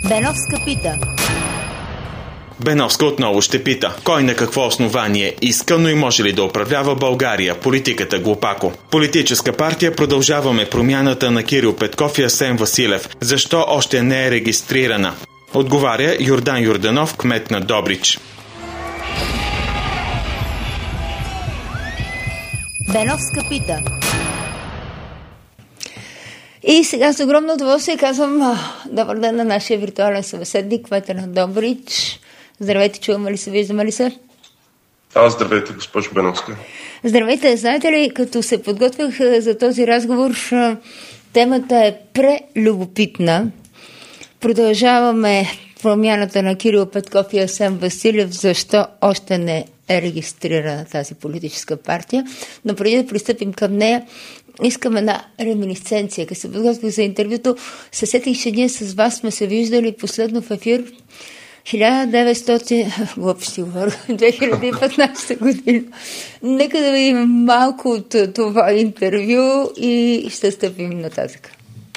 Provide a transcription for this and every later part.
Беновска пита. Беновска отново ще пита. Кой на какво основание иска, но и може ли да управлява България? Политиката глупако. Политическа партия Продължаваме промяната на Кирил Петков и Асен Василев. Защо още не е регистрирана? Отговаря Йордан Йорданов, кмет на Добрич. Беновска пита. И сега с огромно удоволствие казвам добър ден на нашия виртуален събеседник, кмета на Добрич. Здравейте, чуваме ли се, виждаме ли се? Здравейте, госпожо Беновска. Здравейте, знаете ли, като се подготвях за този разговор, темата е прелюбопитна. Продължаваме промяната на Кирил Петков и Асен Василев, защо още не е регистрирана тази политическа партия. Но преди да пристъпим към нея, искам една реминисценция. Като се подготвих за интервюто, се сетих, че ние с вас сме се виждали последно в ефир 2015 година. Нека да видим малко от това интервю и ще стъпим нататък.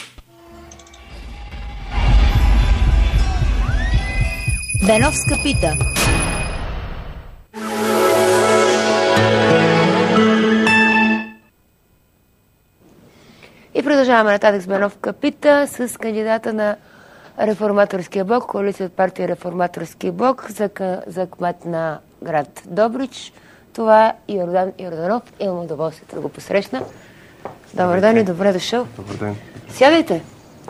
Беновска пита. И продължаваме нататък с Беновска пита с кандидата на Реформаторския блок, коалиция от партия Реформаторски блок за кмет на град Добрич. Това е Йордан Йорданов. Имам удоволствието да го посрещна. Добър ден и добре дошъл. Добър ден. Сядайте.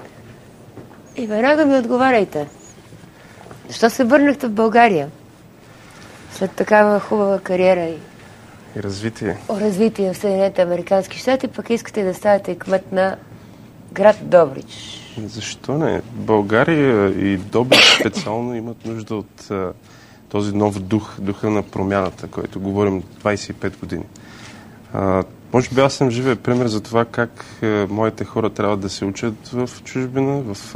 И веднага ми отговаряйте. Защо се върнахте в България? След такава хубава кариера и развитие в Съединените американски щати, пък искате да ставате кмет на град Добрич. Защо не? България и Добрич специално имат нужда от този нов духа на промяната, който говорим 25 години. Може би аз съм живия пример за това как моите хора трябва да се учат в чужбина, в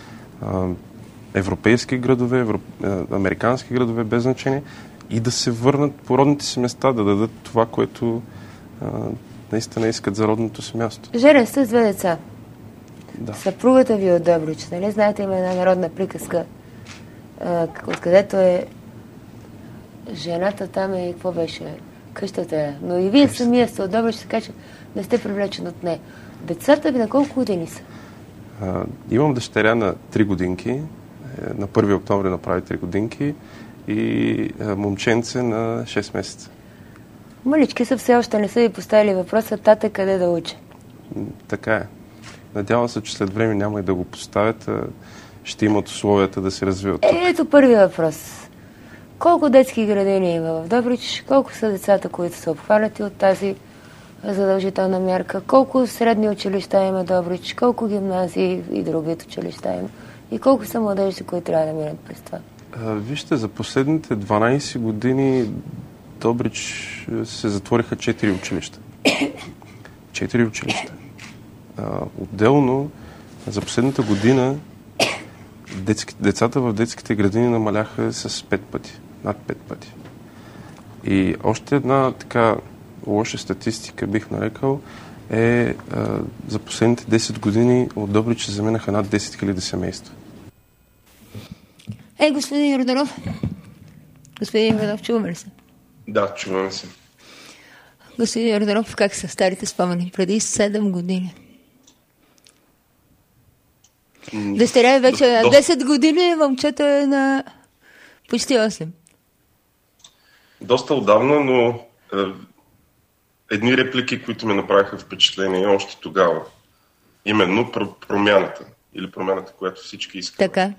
европейски градове, американски градове, без значение, и да се върнат по родните си места, да дадат това, което наистина искат за родното си място. Женен сте с 2 деца. Да. Съпругата ви от Добрич, нали? Знаете, има една народна приказка, откъдето е жената там е, какво беше? Къщата е. Но и вие самия сте от Добрич, така че не сте привлечен от нея. Децата ви на колко години са? Имам дъщеря на 3 годинки. На 1 октомври направи 3 годинки и момченце на 6 месеца. Малички са, все още не са ви поставили въпроса, тата къде да уча? Така е. Надявам се, че след време няма и да го поставят, ще имат условията да се развиват тук. Ето първият въпрос. Колко детски градини има в Добрич? Колко са децата, които са обхванати от тази задължителна мярка? Колко средни училища има Добрич? Колко гимназии и други училища има? И колко са младежи, които трябва да минат през това? Вижте, за последните 12 години Добрич се затвориха 4 училища. 4 училища. Отделно, за последната година децата в детските градини намаляха с 5 пъти. Над 5 пъти. И още една така лоша статистика, бих нарекал, е за последните 10 години от Добрич се заминаха над 10 000 семейства. Господин Йорданов. Господин Йорданов, чуваме ли се? Да, чуваме се. Господин Йорданов, как са старите спомени? Преди 7 години. Дъщеря е вече 10 години, момчето е на почти 8. Доста отдавна, но едни реплики, които ми направиха впечатление още тогава. Именно промяната. Или промяната, която всички искат. Така.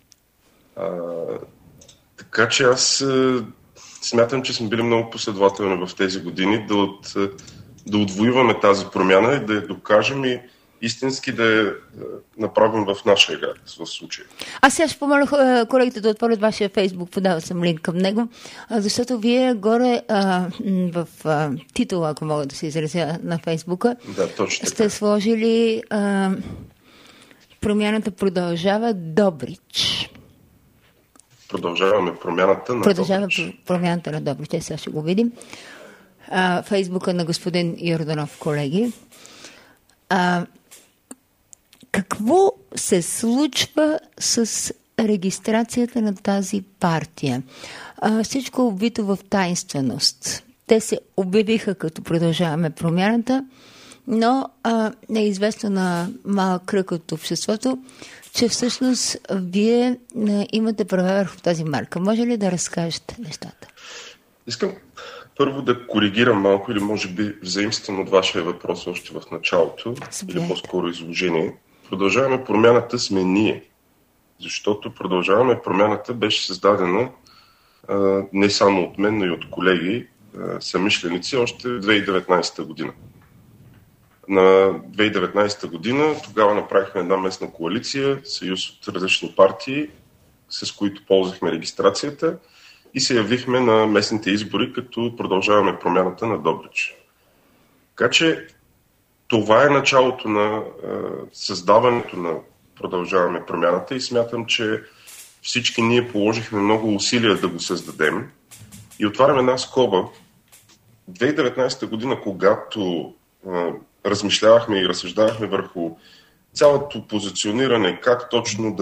Така че аз смятам, че сме били много последователни в тези години да отвоюваме тази промяна и да я докажем и истински да я направим в нашия град, в случая. Аз сега ще помоля колегите да отворят вашия Фейсбук, подава съм линк към него, защото вие горе в титула, ако мога да се изразя на Фейсбука, сте сложили промяната продължава Добрич. Продължаваме промяната на Добрич. Промяната на Добрич. Сега ще го видим. Фейсбука на господин Йорданов, колеги. Какво се случва с регистрацията на тази партия. Всичко обвито в таинственост. Те се обявиха като Продължаваме промяната, но е известно на малък кръг от обществото, че всъщност вие имате права върху тази марка. Може ли да разкажете нещата? Искам първо да коригирам малко или може би взаимствено от вашия въпрос още в началото, или по-скоро изложение. Продължаваме промяната сме ние, защото Продължаваме промяната беше създадена не само от мен, но и от колеги, съмишленици още в 2019 година. На 2019 година тогава направихме една местна коалиция, съюз от различни партии, с които ползвахме регистрацията и се явихме на местните избори, като Продължаваме промяната на Добрич. Така че това е началото на създаването на Продължаваме промяната и смятам, че всички ние положихме много усилия да го създадем. И отварям една скоба. 2019 година, когато размишлявахме и разсъждавахме върху цялото позициониране, как точно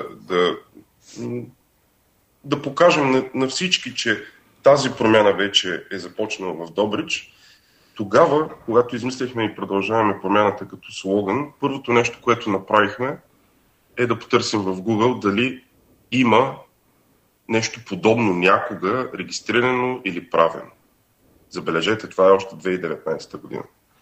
да покажем на всички, че тази промяна вече е започнала в Добрич, тогава, когато измислихме и Продължаваме промяната като слоган, първото нещо, което направихме, е да потърсим в Google дали има нещо подобно някога, регистрирано или правено. Забележете, това е още 2019 година.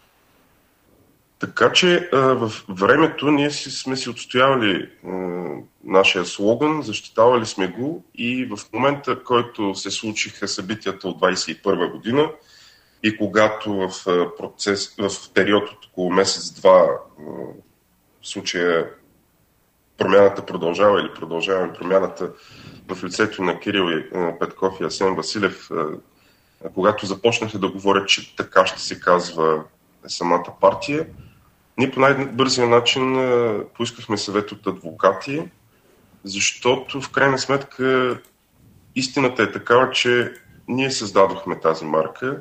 Така че в времето ние сме си отстоявали нашия слоган, защитавали сме го и в момента, който се случиха събитията от 2021 година и когато в период от около месец-два в случая промяната продължава или Продължаваме промяната в лицето на Кирил Петков и Асен Василев, когато започнаха да говорят, че така ще се казва самата партия, ние по най-бързия начин поискахме съвет от адвокати, защото в крайна сметка истината е такава, че ние създадохме тази марка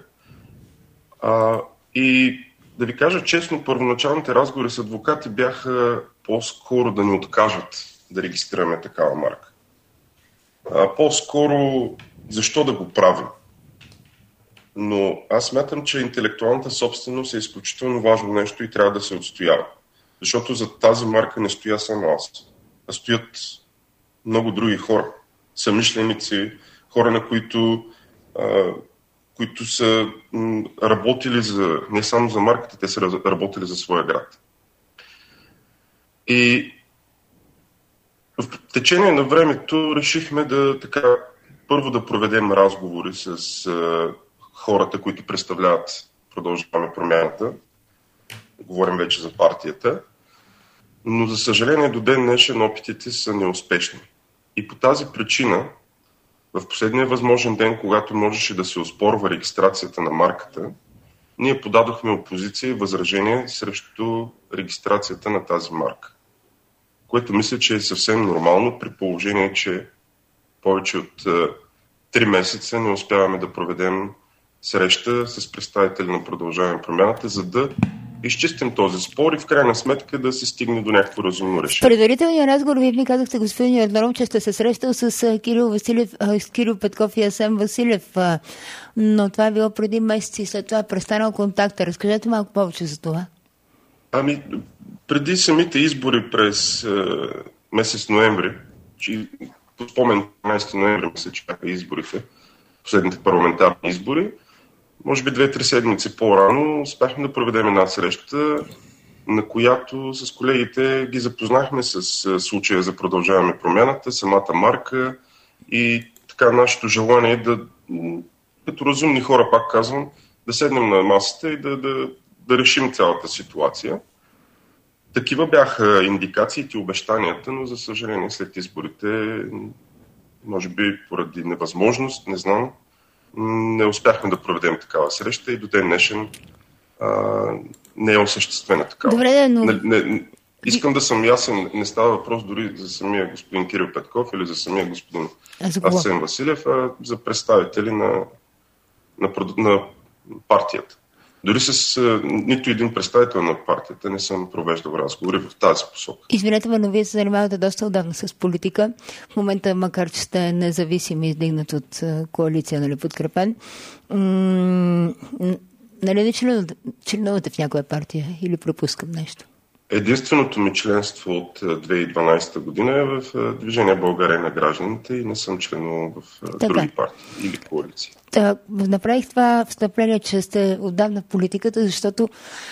и да ви кажа честно, първоначалните разговори с адвокати бяха по-скоро да ни откажат да регистрираме такава марка. По-скоро защо да го правим? Но аз смятам, че интелектуалната собственост е изключително важно нещо и трябва да се отстоява. Защото за тази марка не стоя само аз, а стоят много други хора. Съмишленици, хора, на които са работили не само за марката, те са работили за своя град. И в течение на времето решихме първо да проведем разговори с хората, които представляват Продължаваме промяната. Говорим вече за партията. Но за съжаление до ден днешен опитите са неуспешни. И по тази причина в последния възможен ден, когато можеше да се оспорва регистрацията на марката, ние подадохме опозиция и възражение срещу регистрацията на тази марка. Което мисля, че е съвсем нормално при положение, че повече от 3 месеца не успяваме да проведем среща с представители на Продължаваме промяната, за да изчистим този спор и в крайна сметка да се стигне до някакво разумно решение. В предварителния разговор вие ми казахте, господин Йорданов, че сте се срещал с Кирил Петков и Асен Василев, но това е било преди месеци и след това е престанал контакта. Разкажете малко повече за това. Преди самите избори през месец ноември, по спомен 15 ноември мисля, че бяха изборите, последните парламентарни избори, може би 2-3 седмици по-рано успяхме да проведем една среща, на която с колегите ги запознахме с случая за Продължаваме промяната, самата марка и така нашето желание да, като разумни хора, пак казвам, да седнем на масата и да решим цялата ситуация. Такива бяха индикациите и обещанията, но за съжаление след изборите, може би поради невъзможност, не знам, не успяхме да проведем такава среща и до ден днешен не е осъществена такава. Добре, но... Искам да съм ясен, не става въпрос дори за самия господин Кирил Петков или за самия господин Асен Василев, а за представители на партията. Дори с нито един представител на партията не съм провеждал разговори в тази посока. Извинете ме, но вие се занимавате доста отдавна с политика. В момента, макар че сте независим и издигнат от коалиция, нали, подкрепен, нали не членувате в някоя партия или пропускам нещо? Единственото ми членство от 2012 година е в Движение България на гражданите и не съм членувал в други партии или коалиции. Направих това встъпление, че сте отдавна в политиката, защото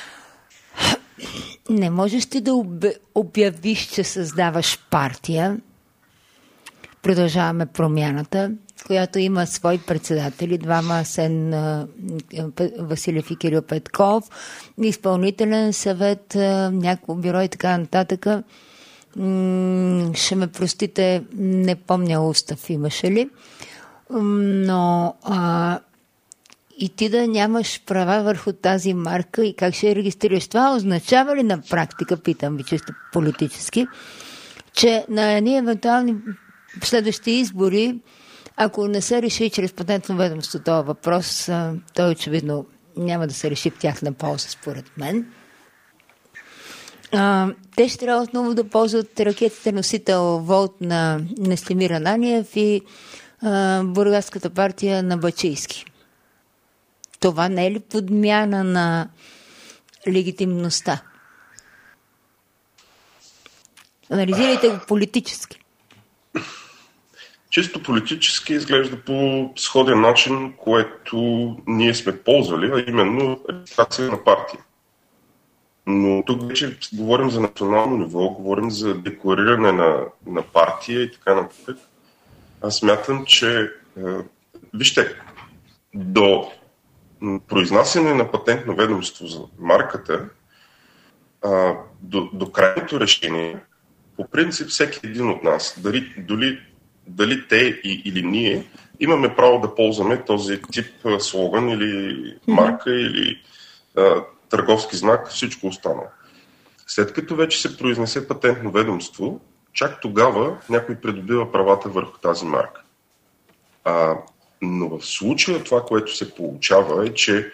не можеш ти да обявиш, че създаваш партия. Продължаваме промяната, която има свои председатели, двама Асен Василев и Кирил Петков, изпълнителен съвет, някакво бюро и така нататък. Ще ме простите, не помня устав имаше ли, но и ти да нямаш права върху тази марка и как ще я регистрираш. Това означава ли на практика, питам ви чисто политически, че на едни евентуални следващи избори, ако не се реши чрез Патентно ведомство този въпрос, той очевидно няма да се реши в тяхна полза, според мен. Те ще трябва отново да ползват ракетите носител Волт на Нестимир Ананиев и Бургаската партия на Бачийски. Това не е ли подмяна на легитимността? Анализирайте го политически. Чисто политически изглежда по сходен начин, което ние сме ползвали, а именно регистрация на партия. Но тук вече говорим за национално ниво, говорим за деклариране на партия и така нататък. Аз смятам, че вижте, до произнасяне на Патентно ведомство за марката, до крайното решение, по принцип всеки един от нас, дали те или ние, имаме право да ползваме този тип слоган или марка или търговски знак, всичко останало. След като вече се произнесе Патентно ведомство, чак тогава някой придобива правата върху тази марка. Но в случая това, което се получава е, че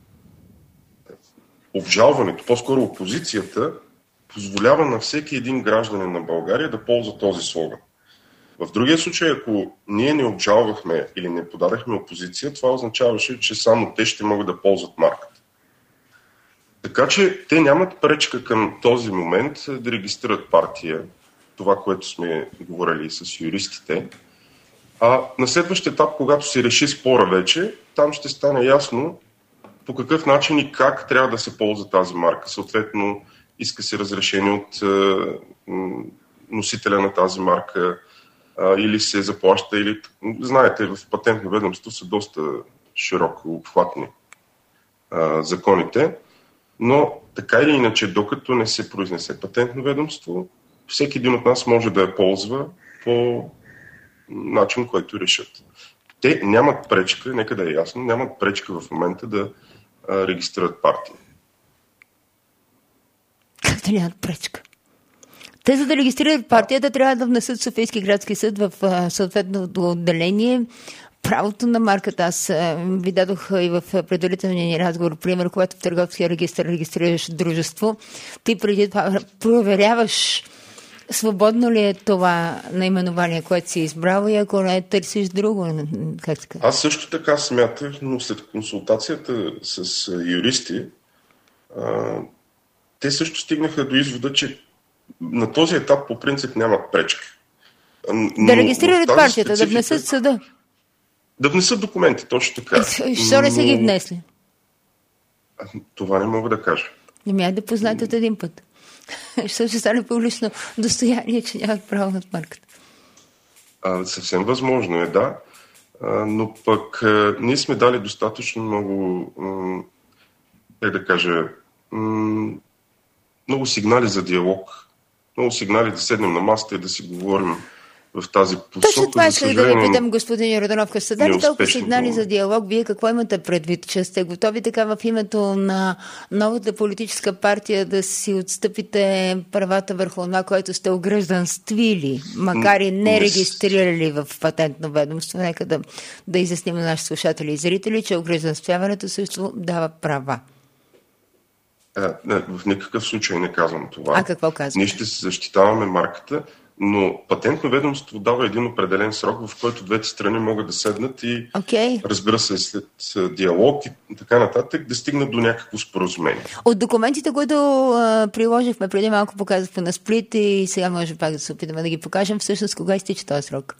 обжалването, по-скоро опозицията, позволява на всеки един гражданин на България да ползва този слоган. В другия случай, ако ние не обжалвахме или не подадахме опозиция, това означаваше, че само те ще могат да ползват марката. Така че те нямат пречка към този момент да регистрират партия, това, което сме говорили с юристите. А на следващия етап, когато се реши спора вече, там ще стане ясно по какъв начин и как трябва да се ползва тази марка. Съответно, иска се разрешение от носителя на тази марка или се заплаща, или... Знаете, в Патентно ведомство са доста широко обхватни законите, но така или иначе, докато не се произнесе Патентно ведомство, всеки един от нас може да я ползва по начин, който решат. Те нямат пречка, нека да е ясно, нямат пречка в момента да регистрират партия. Как да нямат пречка? Те, за да регистрират партията, трябва да внесат Софийски градски съд в съответното отделение правото на марката. Аз ви дадох и в предварителния ни разговор пример, когато в търговския регистър регистрираш дружество, ти преди това проверяваш свободно ли е това наименование, което си избрал, и ако не търсиш друго, как се казва? Аз също така смятах, но след консултацията с юристи, те също стигнаха до извода, че на този етап по принцип нямат пречка. Да регистрират партията, да внесат съда. Да внесат документи, точно така. Защо не са ги внесли? Това не мога да кажа. Ами да познаете от един път. Ще стане публично достояние, че нямат право над марката. Съвсем възможно е, да. Но пък ние сме дали достатъчно много, много сигнали за диалог. Много сигнали да седнем на масата и да си говорим в тази посока. Точно това исках да ви питам, господин Йорданов. Като сте дали толкова сигнали за диалог, вие какво имате предвид? Че сте готови така в името на новата политическа партия да си отстъпите правата върху това, което сте огражданствили, макар и не регистрирали в Патентно ведомство? Нека да изясним на нашите слушатели и зрители, че огражданствяването също дава права. В никакъв случай не казвам това. А какво казвате? Ние ще се защитаваме марката, но Патентно ведомство дава един определен срок, в който двете страни могат да седнат и, разбира се, след диалог и така нататък, да стигнат до някакво споразумение. От документите, които приложихме преди малко, показахме на Сплит и сега може пак да се опитаме да ги покажем, всъщност кога изтича този срок?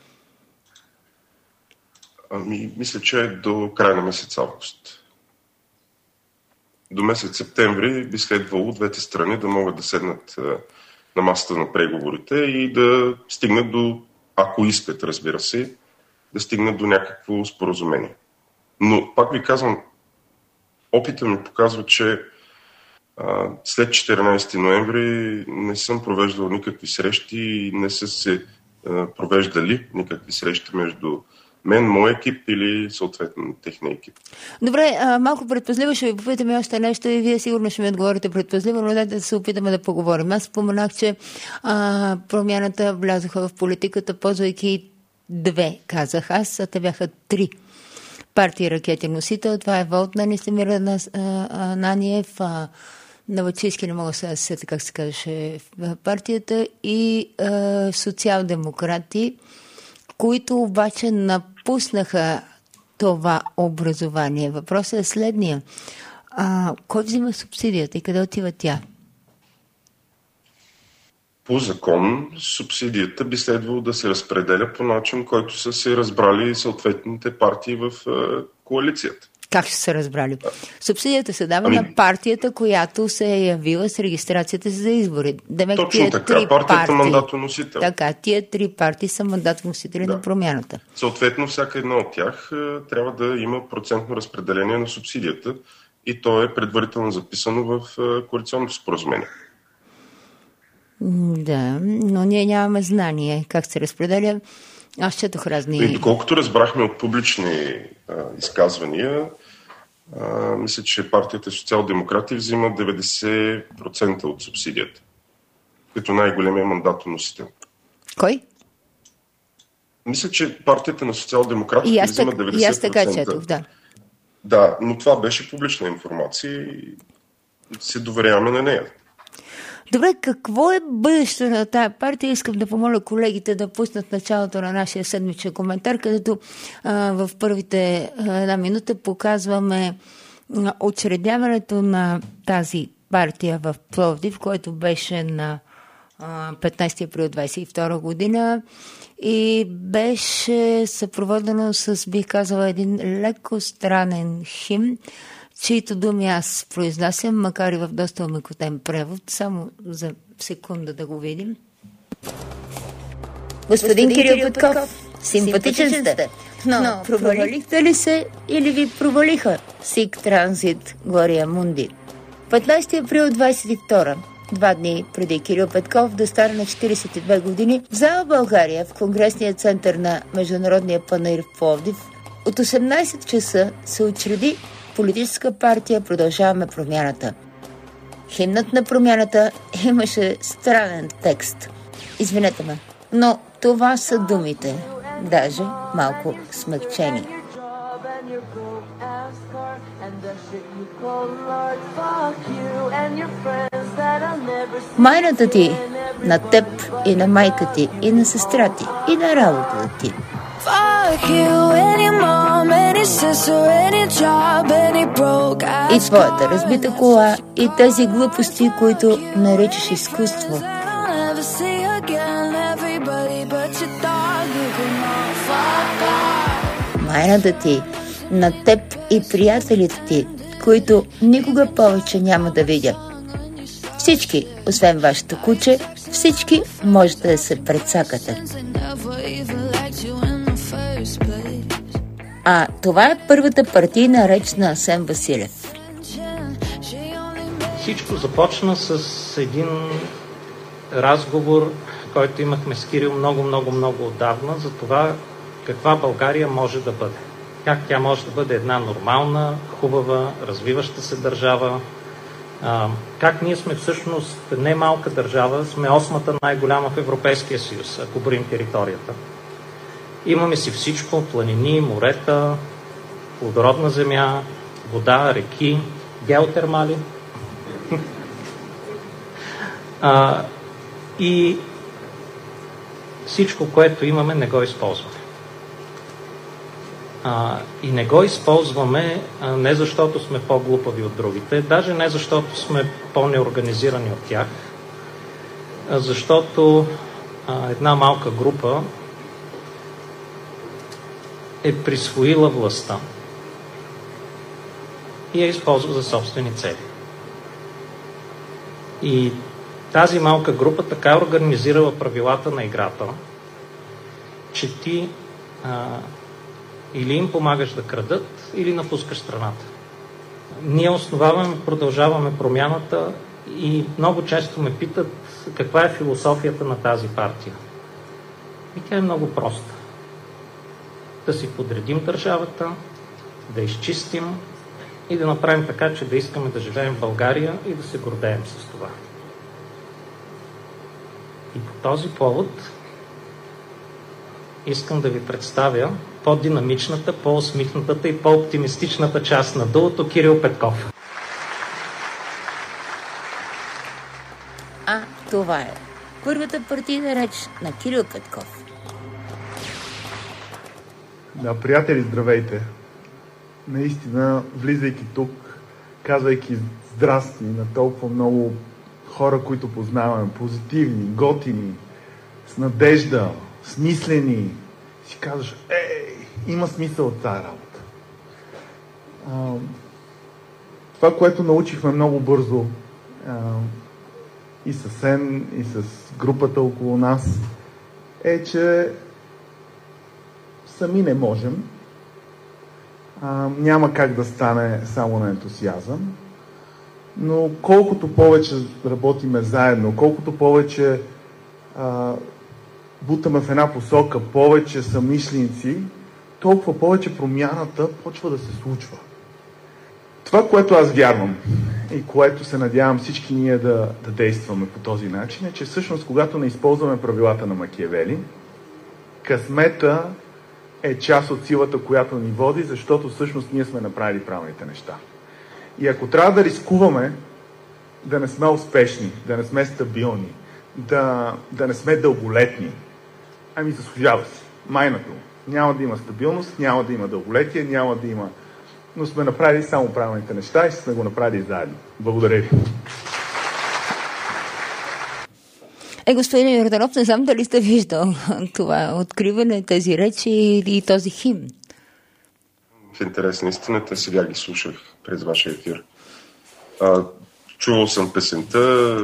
Мисля, че е до края на месец август. До месец септември би следвало двете страни да могат да седнат на масата на преговорите и да стигнат до, ако искат, разбира се, да стигнат до някакво споразумение. Но, пак ви казвам, опитът ми показва, че след 14 ноември не съм провеждал никакви срещи и не са се провеждали никакви срещи между мен, мой екип или съответно техния екип. Добре, малко предпазливо ще ви попитаме още нещо и вие сигурно ще ми отговорите предпазливо, но дайте да се опитаме да поговорим. Аз споменах, че промяната влязоха в политиката, ползвайки две, казах аз, а те бяха три партии ракети носител. Това е Волт на Нестемир Ананиев, Новачийски, не мога да се сетя как се казваше в партията, и социал-демократи, които обаче напуснаха това образование. Въпросът е следния. Кой взима субсидията и къде отива тя? По закон субсидията би следвало да се разпределя по начин, който са се разбрали съответните партии в коалицията. Как ще се разбрали? Субсидията се дава на партията, която се е явила с регистрацията си за избори. Точно така, партията мандатоносител. Така, тия три партии са мандатоносители на промяната. Съответно, всяка една от тях трябва да има процентно разпределение на субсидията и то е предварително записано в коалиционното споразумение. Да, но ние нямаме знание как се разпределя. Аз четох разни... И доколкото разбрахме от публични изказвания, мисля, че партията социал-демократи взима 90% от субсидията, като най-големия мандатоносител. Кой? Мисля, че партията на социал-демократите взима 90%. И аз така четох, да. Да, но това беше публична информация и се доверяваме на нея. Добре, какво е бъдещето на тая партия? Искам да помоля колегите да пуснат началото на нашия седмичен коментар, където в първите една минута показваме учредяването на тази партия в Пловдив, което беше на 15 април 2022 година и беше съпроводено с, бих казала, един леко странен химн, чието думи аз произнасям, макар и в доста омекотен превод. Само за секунда да го видим. Господин Кирил Петков, симпатичен сте, но провалихте ли се или ви провалиха СИК Транзит Глория Мунди? 15 април 22, 2 дни преди Кирил Петков да стане на 42 години, в зала България в Конгресния център на Международния панаир в Пловдив от 18 часа се учреди политическа партия Продължаваме промяната. Химнът на промяната имаше странен текст. Извинете ме, но това са думите, даже малко смекчени. Майната ти, на теб и на майка ти, и на сестра ти, и на работата ти. И твоята разбита кола, и тези глупости, които наричаш изкуство. Майната ти, на теб и приятелите ти, които никога повече няма да видя. Всички, освен вашето куче, всички можете да се прецакате. А това е първата партийна реч на Асен Василев. Всичко започна с един разговор, който имахме с Кирил много отдавна, за това каква България може да бъде. Как тя може да бъде една нормална, хубава, развиваща се държава. Как ние сме всъщност не малка държава, сме 8-та най-голяма в Европейския съюз, ако броим територията. Имаме си всичко, планини, морета, плодородна земя, вода, реки, геотермали. И всичко, което имаме, не го използваме. И не го използваме не защото сме по-глупави от другите, даже не защото сме по-неорганизирани от тях, защото една малка група е присвоила властта и я използва за собствени цели. И тази малка група така е организирала правилата на играта, че ти или им помагаш да крадат, или напускаш страната. Ние продължаваме промяната и много често ме питат каква е философията на тази партия. И тя е много проста. Да си подредим държавата, да изчистим и да направим така, че да искаме да живеем в България и да се гордеем с това. И по този повод искам да ви представя по-динамичната, по-усмихнатата и по-оптимистичната част на дуото Кирил Петков. Това е първата партийна реч на Кирил Петков. Да, приятели, здравейте! Наистина, влизайки тук, казвайки здрасти на толкова много хора, които познаваме, позитивни, готини, с надежда, смислени, си казваш, има смисъл от тази работа. Това, което научихме много бързо и с Сен, и с групата около нас, е, че сами не можем. Няма как да стане само на ентусиазъм, но колкото повече работиме заедно, колкото повече бутаме в една посока, повече съмишленици, толкова повече промяната почва да се случва. Това, което аз вярвам и което се надявам всички ние да действаме по този начин, е, че всъщност, когато не използваме правилата на Макиавели, късмета е част от силата, която ни води, защото всъщност ние сме направили правилните неща. И ако трябва да рискуваме да не сме успешни, да не сме стабилни, да не сме дълголетни, заслужава си. Майната. Няма да има стабилност, няма да има дълголетие, няма да има... Но сме направили само правилните неща и сме го направили заедно. Благодаря ви. Господин Йорданов, не знам дали сте виждал това откриване, тези речи и този химн. В интерес на истината, сега ги слушах през вашия ефир. Чувал съм песента.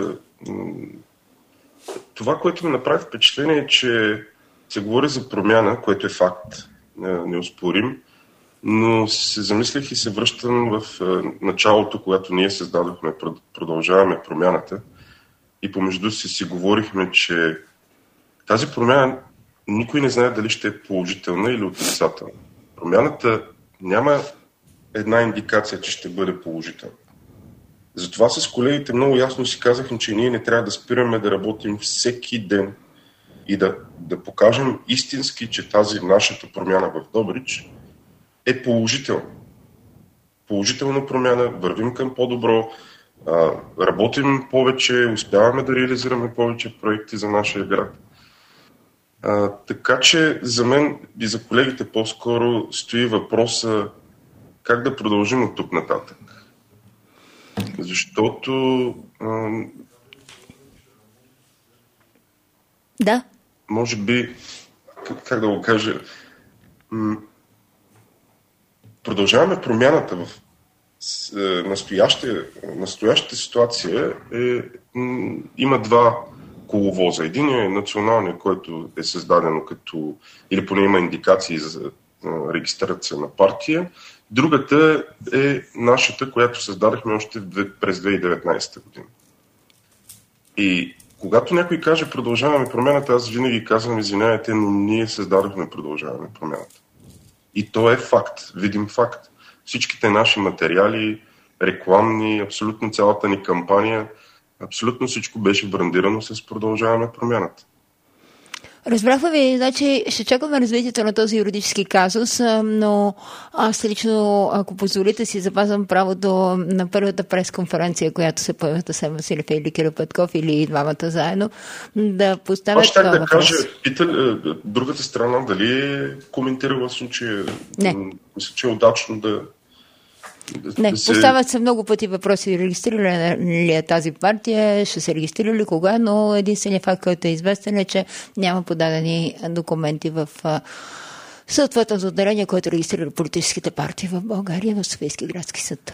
Това, което ми направи впечатление, е, че се говори за промяна, което е факт, неоспорим, но се замислих и се връщам в началото, когато ние създадохме, продължаваме промяната и помежду си говорихме, че тази промяна никой не знае дали ще е положителна или отрицателна. Промяната няма една индикация, че ще бъде положителна. Затова с колегите много ясно си казахме, че ние не трябва да спираме да работим всеки ден и да покажем истински, че тази нашата промяна в Добрич е положителна. Положителна промяна, вървим към по-добро, работим повече, успяваме да реализираме повече проекти за нашия град. Така че за мен и за колегите по-скоро стои въпроса как да продължим от тук нататък. Защото да. Може би, как да го кажа, продължаваме промяната в настоящата ситуация има два коловоза. Един е националният, който е създадено като, или поне има индикации за регистрация на партия. Другата е нашата, която създадахме още през 2019 година. И когато някой каже продължаваме промяната, аз винаги казвам, извинявайте, но ние създадохме продължаваме промяната. И то е факт, видим факт. Всичките наши материали, рекламни, абсолютно цялата ни кампания, абсолютно всичко беше брандирано с продължаваме промяната. Разбрахме ви, значи ще чакаме развитието на този юридически казус, но аз лично, ако позволите, си запазвам правото на първата пресконференция, която се появят Асен Василев или Кирил Петков или двамата заедно, да поставят това въпрос. Аз ще да кажа, другата страна дали е коментирала в случая? Не. Мисля, че е удачно да... Не, поставят се много пъти въпроси. Регистрира ли е тази партия, ще се регистрира ли кога, но единственият факт, който е известен е, че няма подадени документи в съответното отделение, което регистрира политическите партии в България в Софийски градски съд.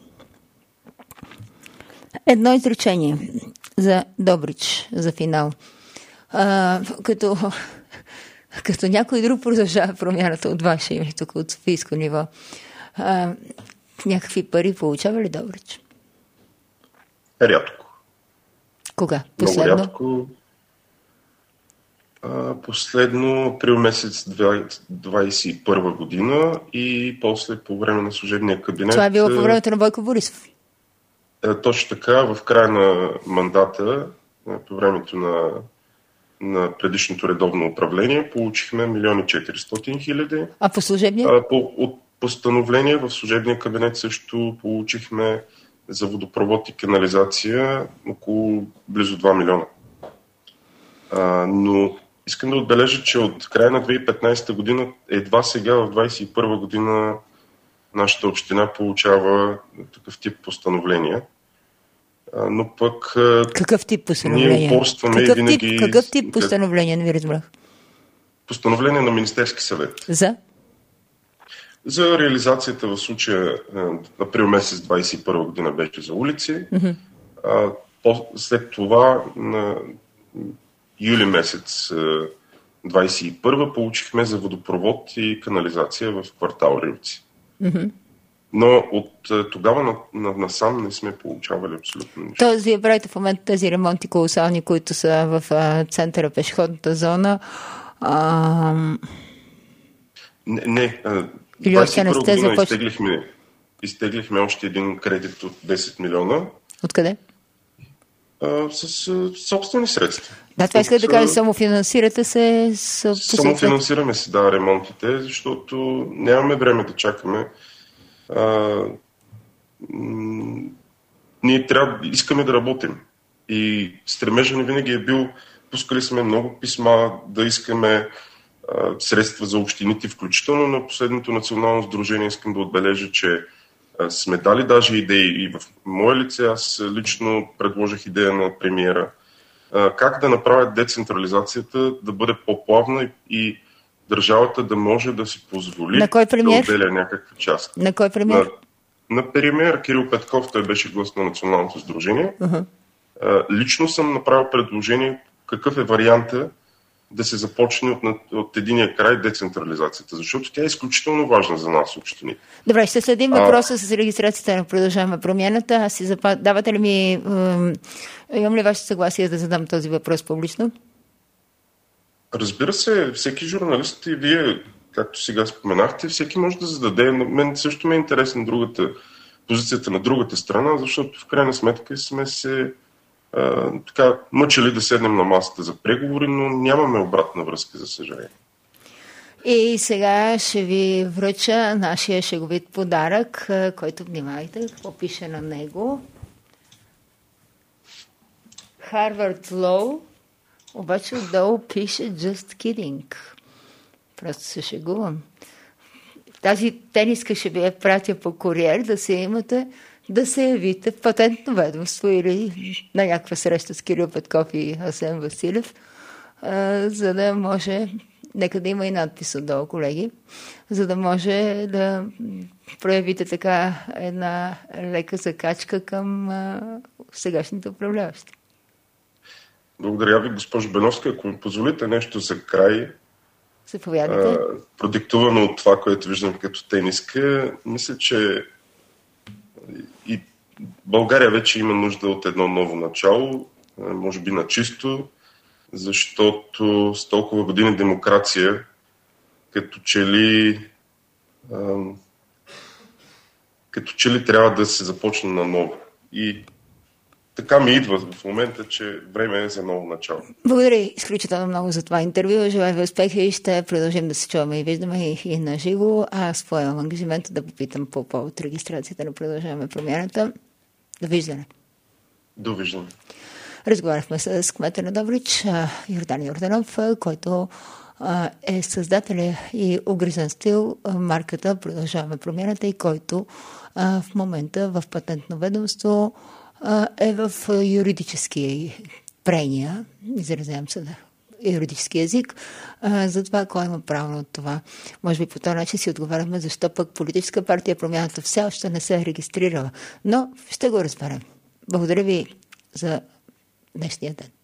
Едно изречение за Добрич, за финал. Като някой друг продължава промяната от ваше име, тук от софийско ниво. Някакви пари получава ли Добрич? Рядко. Кога? Последно? Много рядко. Последно април месец 2021 година и после по време на служебния кабинет. Това е било по времето на Бойко Борисов? Точно така, в края на мандата, по времето на предишното редовно управление, получихме 1 400 000. А по служебния? От постановление в служебния кабинет също получихме за водопровод и канализация около близо 2 милиона. Но искам да отбележа, че от края на 2015 година, едва сега в 2021 година нашата община получава такъв тип постановления. Но пък какъв тип постановления? Ние упорстваме и винаги... Какъв тип постановления, не ви разбрах? Постановление на Министерски съвет. За реализацията в случая април месец 2021 година беше за улици. Mm-hmm. След това на юли месец 2021 получихме за водопровод и канализация в квартал Рилци. Mm-hmm. Но от тогава насам не сме получавали абсолютно нищо. Тоест, вие правите в момента тези ремонти колосални, които са в центъра, пешеходната зона? Не. Или още не сте изтеглихме още един кредит от 10 милиона. Откъде? С собствени средства. Да, това иска да кажа, самофинансирате се? Самофинансираме се, ремонтите, защото нямаме време да чакаме. Ние искаме да работим. И стремежът ни винаги е бил, пускали сме много писма да искаме средства за общините, включително на последното национално сдружение. Искам да отбележа, че сме дали даже идеи и в мое лице. Аз лично предложих идея на премиера как да направят децентрализацията да бъде по-плавна и държавата да може да си позволи да отделя някаква част. На кой премиер? На премиер Кирил Петков, той беше глас на Националното сдружение. Uh-huh. Лично съм направил предложение какъв е варианта да се започне от единия край децентрализацията, защото тя е изключително важна за нас, общините. Добре, ще следим въпроса с регистрацията на Продължаваме промяната. Давате ли ми... имам ли ваше съгласие да задам този въпрос публично? Разбира се, всеки журналист и вие, както сега споменахте, всеки може да зададе. Мен също ме е интересна позицията на другата страна, защото в крайна сметка сме се мъчили да седнем на масата за преговори, но нямаме обратна връзка, за съжаление. И сега ще ви връча нашия шеговит подарък, който, внимавайте, какво пише на него. Harvard Law, обаче отдолу пише Just kidding. Просто се шегувам. Тази тениска ще ви я пратя по куриер, да се явите в патентно ведомство или на някаква среща с Кирил Петков и Асен Василев, за да може, нека да има и надпис отдолу, колеги, за да може да проявите така една лека закачка към сегашните управляващи. Благодаря ви, госпожо Беновска. Ако ми позволите нещо за край, продиктувано от това, което виждам като тениска, мисля, че и България вече има нужда от едно ново начало, може би на чисто, защото с толкова години демокрация, като че ли трябва да се започне наново. И така ми идва в момента, че време е за ново начало. Благодаря изключително много за това интервю. Желая ви успехи и ще продължим да се чуваме и виждаме и на живо. Аз поемам ангажимента да попитам по повод регистрацията на Продължаваме промяната. Довиждане. Довиждане. Разговаряхме с кмета на Добрич, Йордан Йорданов, който е създателя и огризан стил марката Продължаваме промяната и който в момента в Патентно ведомство е в юридически прения, изразявам се на юридически език, за това кой има право на това. Може би по този начин си отговаряме защо пък политическа партия Промяната все още не се е регистрирала. Но ще го разберем. Благодаря ви за днешния ден.